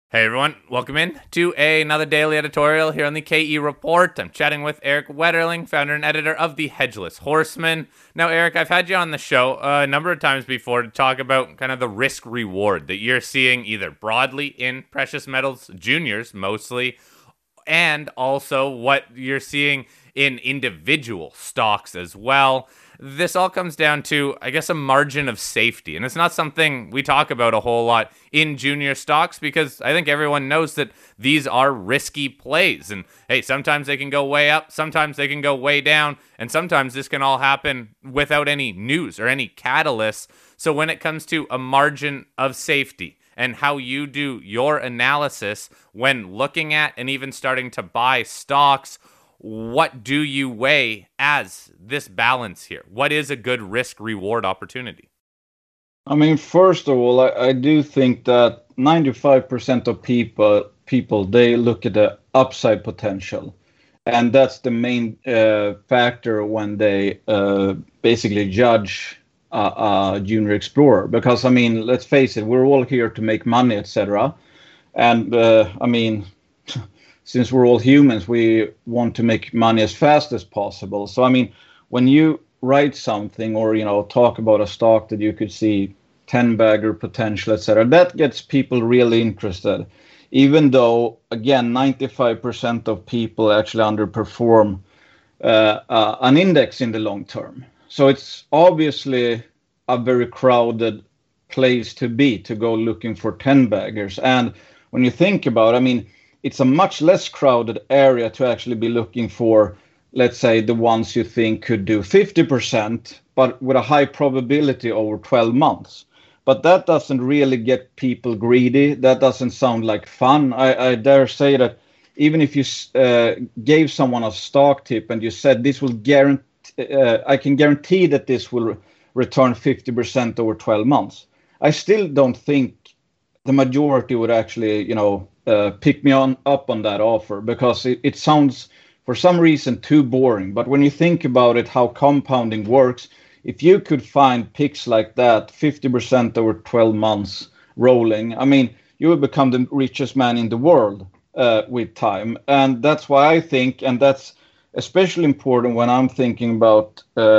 Hey everyone, welcome in to another daily editorial here on the KE Report. I'm chatting with Eric Wetterling, founder and editor of the Hedgeless Horseman. Now, Eric, I've had you on the show a number of times before to talk about kind of the risk reward that you're seeing either broadly in precious metals, juniors mostly, and also what you're seeing in individual stocks as well. This all comes down to, I guess, a margin of safety. And it's not something we talk about a whole lot in junior stocks because I think everyone knows that these are risky plays. And hey, sometimes they can go way up, sometimes they can go way down, and sometimes this can all happen without any news or any catalysts. So when it comes to a margin of safety, and how you do your analysis when looking at and even starting to buy stocks, what do you weigh as this balance here? What is a good risk-reward opportunity? I mean, first of all, I do think that 95% of people they look at the upside potential. And that's the main factor when they basically judge a junior explorer. Because, I mean, let's face it, we're all here to make money, etc. And, I mean, since we're all humans, we want to make money as fast as possible. So, I mean, when you write something or, talk about a stock that you could see 10-bagger potential, etc., that gets people really interested. Even though, again, 95% of people actually underperform an index in the long term. So it's obviously a very crowded place to be, to go looking for 10-baggers. And when you think about it, I mean, it's a much less crowded area to actually be looking for, let's say, the ones you think could do 50%, but with a high probability over 12 months. But that doesn't really get people greedy. That doesn't sound like fun. I dare say that even if you gave someone a stock tip and you said this will I can guarantee that this will return 50% over 12 months, I still don't think the majority would actually, pick me up on that offer because it sounds for some reason too boring. But when you think about it, how compounding works, if you could find picks like that, 50% over 12 months rolling, I mean, you would become the richest man in the world with time. And that's why I think, and that's especially important when I'm thinking about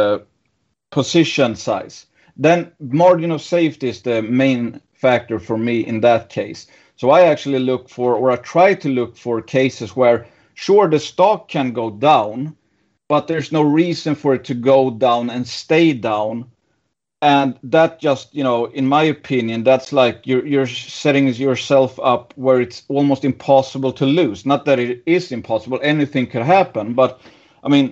position size, then margin of safety is the main factor for me in that case. So I actually look for, or I try to look for cases where, sure, the stock can go down, but there's no reason for it to go down and stay down. And that just, in my opinion, that's like you're setting yourself up where it's almost impossible to lose. Not that it is impossible, anything could happen. But I mean,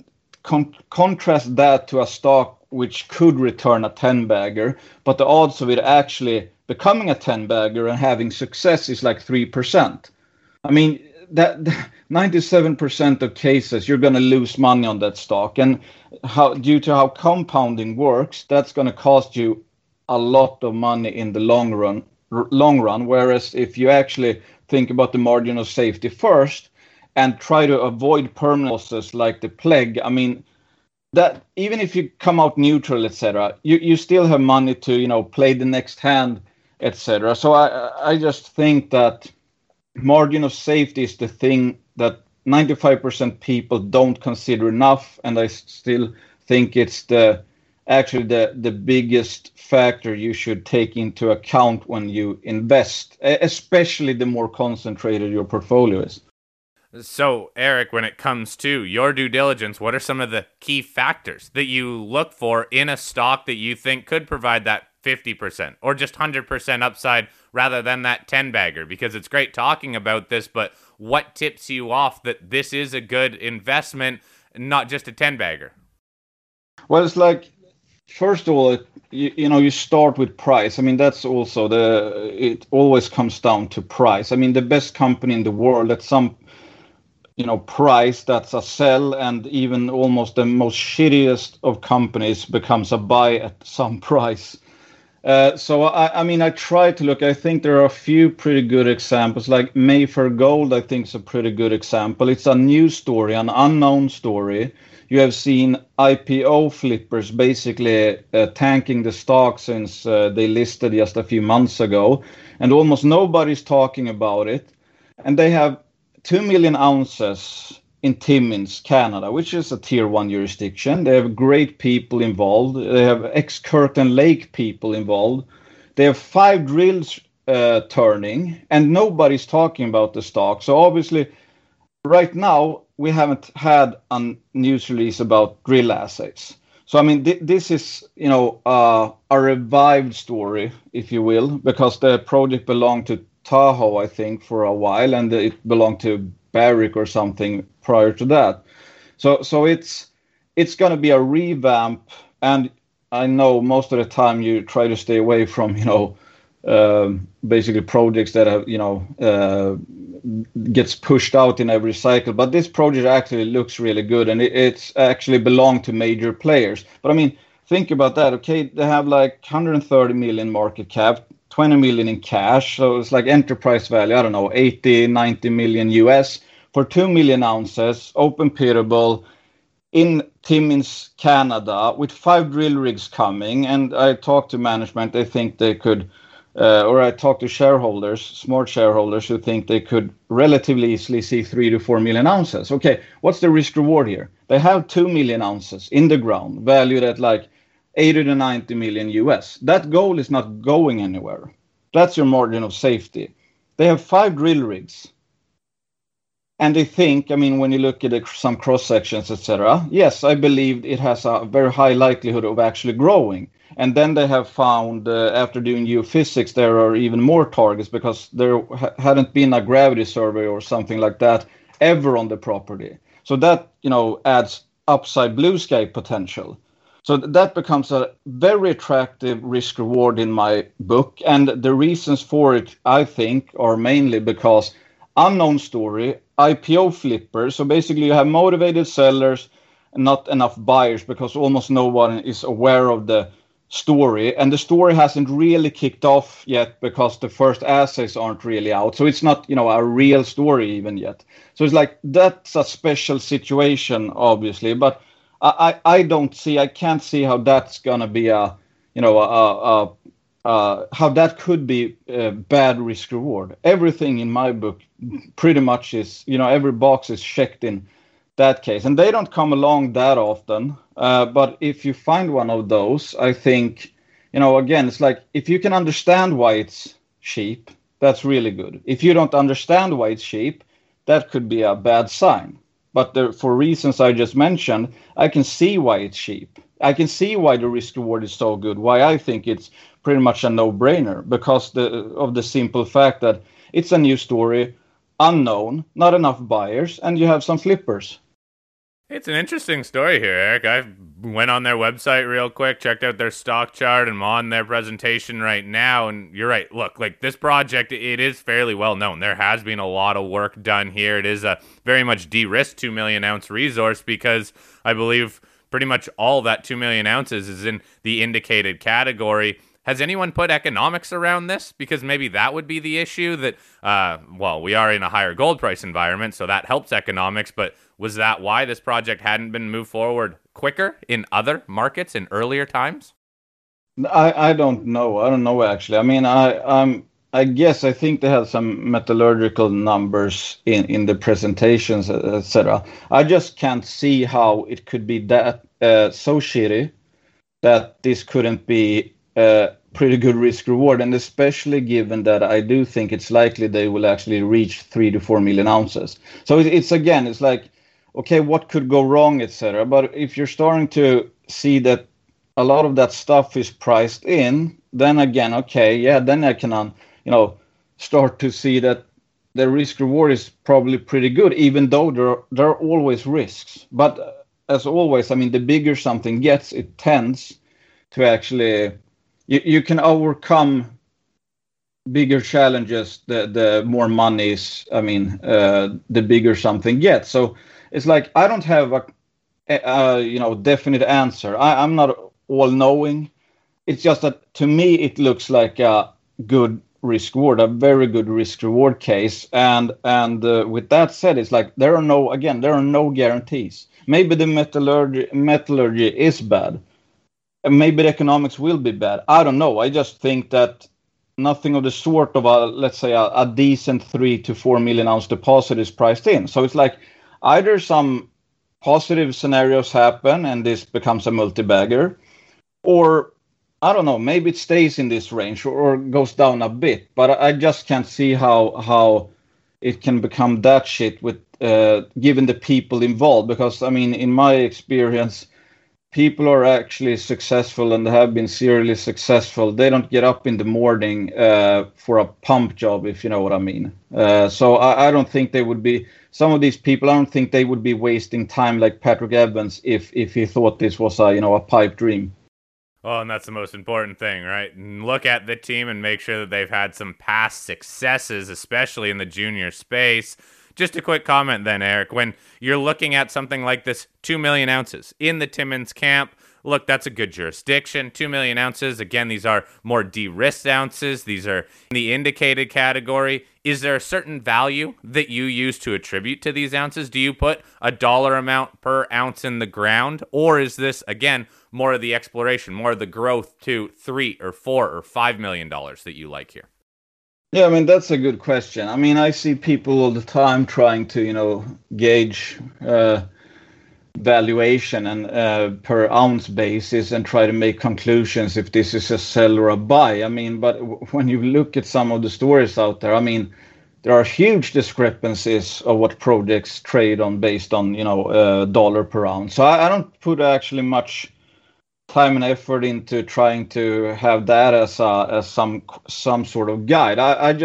contrast that to a stock which could return a 10-bagger, but the odds of it actually becoming a 10-bagger and having success is like 3%. I mean, that 97% of cases you're going to lose money on that stock, and due to how compounding works, that's going to cost you a lot of money in the long run. Whereas if you actually think about the margin of safety first and try to avoid permanent losses like the plague, I mean, that even if you come out neutral, etc., you still have money to play the next hand, etc. So I just think that margin of safety is the thing that 95% people don't consider enough, and I still think it's the biggest factor you should take into account when you invest, especially the more concentrated your portfolio is. So, Eric, when it comes to your due diligence, what are some of the key factors that you look for in a stock that you think could provide that 50% or just 100% upside rather than that 10-bagger? Because it's great talking about this, but what tips you off that this is a good investment, not just a 10-bagger? Well, it's like, first of all, you start with price. I mean, that's also it always comes down to price. I mean, the best company in the world at some price, that's a sell, and even almost the most shittiest of companies becomes a buy at some price. So I mean, I try to look. I think there are a few pretty good examples, like Mayfair Gold. I think is a pretty good example. It's a new story, an unknown story. You have seen IPO flippers basically tanking the stock since they listed just a few months ago. and almost nobody's talking about it. And they have 2 million ounces in Timmins, Canada, which is a tier 1 jurisdiction. They have great people involved. They have ex-Curtin Lake people involved. They have 5 drills turning, and nobody's talking about the stock. So obviously, right now, we haven't had a news release about drill assays. So, I mean, this is, a revived story, if you will, because the project belonged to Tahoe, I think, for a while, and it belonged to Barrick or something prior to that. So it's going to be a revamp, and I know most of the time you try to stay away from, basically projects that have, gets pushed out in every cycle. But this project actually looks really good, and it's actually belonged to major players. But I mean, think about that. Okay, they have like 130 million market cap, 20 million in cash. So it's like enterprise value, I don't know, 80, 90 million US for 2 million ounces, open pitable in Timmins, Canada, with 5 drill rigs coming. And I talked to management, they think they could, or I talked to shareholders, smart shareholders, who think they could relatively easily see 3 to 4 million ounces. Okay, what's the risk reward here? They have 2 million ounces in the ground, valued at like 80 to 90 million US. That goal is not going anywhere. That's your margin of safety. They have 5 drill rigs. And they think, I mean, when you look at some cross sections, etc., yes, I believe it has a very high likelihood of actually growing. And then they have found, after doing geophysics, there are even more targets, because there hadn't been a gravity survey or something like that ever on the property. So that, adds upside blue sky potential. So that becomes a very attractive risk reward in my book. And the reasons for it, I think, are mainly because unknown story, IPO flippers. So basically you have motivated sellers and not enough buyers, because almost no one is aware of the story. And the story hasn't really kicked off yet, because the first assays aren't really out. So it's not, a real story even yet. So it's like, that's a special situation, obviously. But I can't see how that's going to be how that could be a bad risk reward. Everything in my book pretty much is, every box is checked in that case. And they don't come along that often. But if you find one of those, I think, again, it's like, if you can understand why it's cheap, that's really good. If you don't understand why it's cheap, that could be a bad sign. But for reasons I just mentioned, I can see why it's cheap. I can see why the risk reward is so good, why I think it's pretty much a no-brainer, because of the simple fact that it's a new story, unknown, not enough buyers, and you have some flippers. It's an interesting story here, Eric. I went on their website real quick, checked out their stock chart, and I'm on their presentation right now. And you're right. Look, like this project, it is fairly well known. There has been a lot of work done here. It is a very much de-risked 2 million ounce resource, because I believe pretty much all that 2 million ounces is in the indicated category. Has anyone put economics around this? Because maybe that would be the issue that, we are in a higher gold price environment, so that helps economics. But was that why this project hadn't been moved forward quicker in other markets in earlier times? I don't know. I don't know, actually. I mean, I guess I think they had some metallurgical numbers in the presentations, etc. I just can't see how it could be that so shitty that this couldn't be pretty good risk reward, and especially given that I do think it's likely they will actually reach 3 to 4 million ounces. So it's like, okay, what could go wrong, etc. But if you're starting to see that a lot of that stuff is priced in, then again, okay, yeah, then I can start to see that the risk reward is probably pretty good, even though there are always risks. But as always, I mean, the bigger something gets, it tends to actually, you can overcome bigger challenges the more money is, the bigger something gets. So it's like, I don't have a definite answer. I'm not all knowing. It's just that to me it looks like a good risk reward, a very good risk reward case. And with that said, it's like there are no guarantees. Maybe the metallurgy is bad. Maybe the economics will be bad. I don't know. I just think that nothing of the sort of let's say a decent 3 to 4 million ounce deposit is priced in. So it's like either some positive scenarios happen and this becomes a multi-bagger, or I don't know, maybe it stays in this range or goes down a bit. But I just can't see how it can become that shit with given the people involved. Because I mean, in my experience, people are actually successful and have been serially successful. They don't get up in the morning for a pump job, if you know what I mean. So I don't think they would be, some of these people, I don't think they would be wasting time like Patrick Evans if he thought this was a pipe dream. Well, and that's the most important thing, right? And look at the team and make sure that they've had some past successes, especially in the junior space. Just a quick comment then, Eric. When you're looking at something like this, 2 million ounces in the Timmins camp, look, that's a good jurisdiction. 2 million ounces. Again, these are more de-risked ounces. These are in the indicated category. Is there a certain value that you use to attribute to these ounces? Do you put a dollar amount per ounce in the ground? Or is this, again, more of the exploration, more of the growth to $3 or $4 or $5 million that you like here? Yeah, I mean, that's a good question. I mean, I see people all the time trying to, gauge valuation and per ounce basis and try to make conclusions if this is a sell or a buy. I mean, but when you look at some of the stories out there, I mean, there are huge discrepancies of what projects trade on based on, dollar per ounce. So I don't put actually much time and effort into trying to have that as some sort of guide.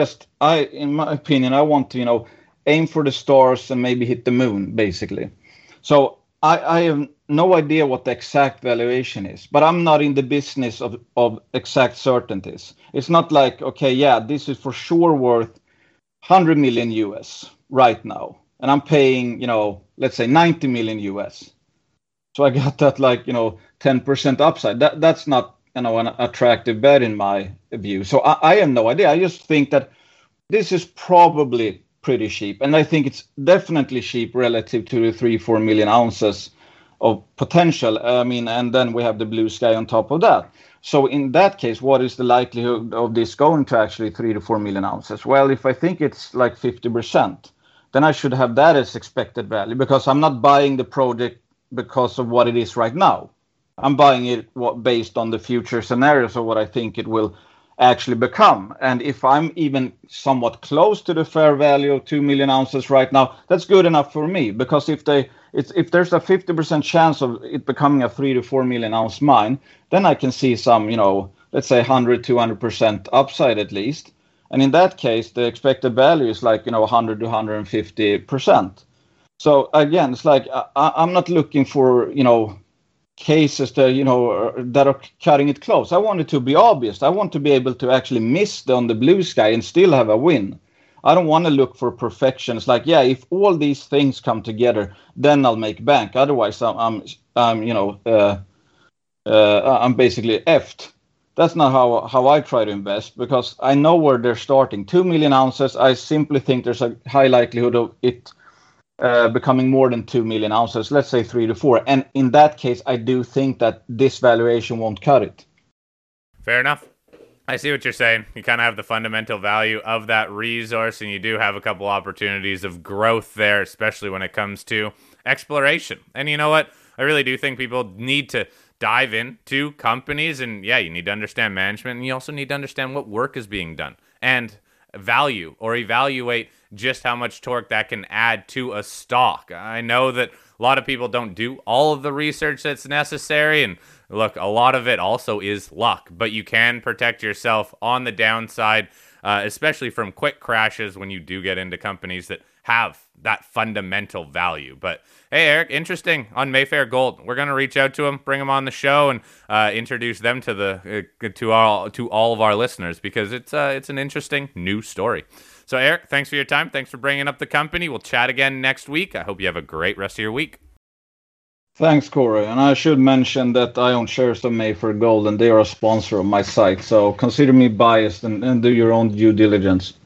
I in my opinion, I want to aim for the stars and maybe hit the moon, basically. So I have no idea what the exact valuation is, but I'm not in the business of exact certainties. It's not like, okay, yeah, this is for sure worth 100 million US right now, and I'm paying let's say 90 million US. So I got that 10% upside. That's not an attractive bet in my view. So I have no idea. I just think that this is probably pretty cheap, and I think it's definitely cheap relative to the 3-4 million ounces of potential. I mean, and then we have the blue sky on top of that. So in that case, what is the likelihood of this going to actually 3 to 4 million ounces? Well, if I think it's like 50%, then I should have that as expected value, because I'm not buying the project because of what it is right now. I'm buying it based on the future scenarios of what I think it will actually become. And if I'm even somewhat close to the fair value of 2 million ounces right now, that's good enough for me. Because if there's a 50% chance of it becoming a 3 to 4 million ounce mine, then I can see some, let's say 100, 200% upside at least. And in that case, the expected value is 100 to 150%. So again, it's like I'm not looking for cases that are cutting it close. I want it to be obvious. I want to be able to actually miss on the blue sky and still have a win. I don't want to look for perfection. It's like, yeah, if all these things come together, then I'll make bank. Otherwise, I'm basically effed. That's not how I try to invest, because I know where they're starting. 2 million ounces. I simply think there's a high likelihood of it becoming more than 2 million ounces, let's say 3 to 4. And in that case, I do think that this valuation won't cut it. Fair enough. I see what you're saying. You kind of have the fundamental value of that resource, and you do have a couple opportunities of growth there, especially when it comes to exploration. And you know what? I really do think people need to dive into companies, and yeah, you need to understand management, and you also need to understand what work is being done and value or evaluate just how much torque that can add to a stock. I know that a lot of people don't do all of the research that's necessary, and look, a lot of it also is luck, but you can protect yourself on the downside, especially from quick crashes when you do get into companies that have that fundamental value. But hey, Eric, interesting on Mayfair Gold. We're going to reach out to them, bring them on the show, and introduce them to all of our listeners, because it's an interesting new story. So Eric, thanks for your time. Thanks for bringing up the company. We'll chat again next week. I hope you have a great rest of your week. Thanks, Corey. And I should mention that I own shares of Mayfair Gold, and they are a sponsor of my site. So consider me biased and do your own due diligence.